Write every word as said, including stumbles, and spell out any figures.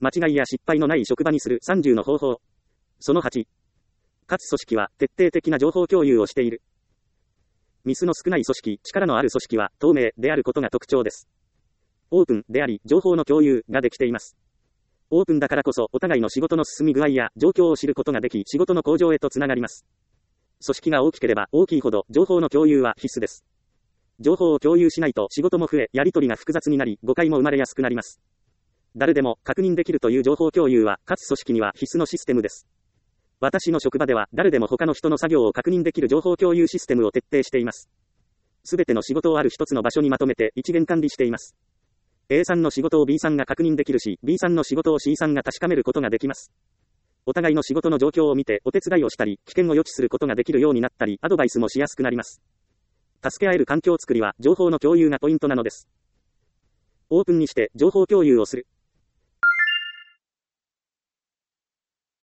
間違いや失敗のない職場にするさんじゅうの方法。そのはち。かつ組織は徹底的な情報共有をしている。ミスの少ない組織、力のある組織は透明であることが特徴です。オープンであり、情報の共有ができています。オープンだからこそお互いの仕事の進み具合や状況を知ることができ、仕事の向上へとつながります。組織が大きければ大きいほど情報の共有は必須です。情報を共有しないと仕事も増え、やり取りが複雑になり、誤解も生まれやすくなります。誰でも確認できるという情報共有は、かつ組織には必須のシステムです。私の職場では、誰でも他の人の作業を確認できる情報共有システムを徹底しています。すべての仕事をある一つの場所にまとめて一元管理しています。A さんの仕事を B さんが確認できるし、B さんの仕事を C さんが確かめることができます。お互いの仕事の状況を見てお手伝いをしたり、危険を予知することができるようになったり、アドバイスもしやすくなります。助け合える環境づくりは、情報の共有がポイントなのです。オープンにして情報共有をする。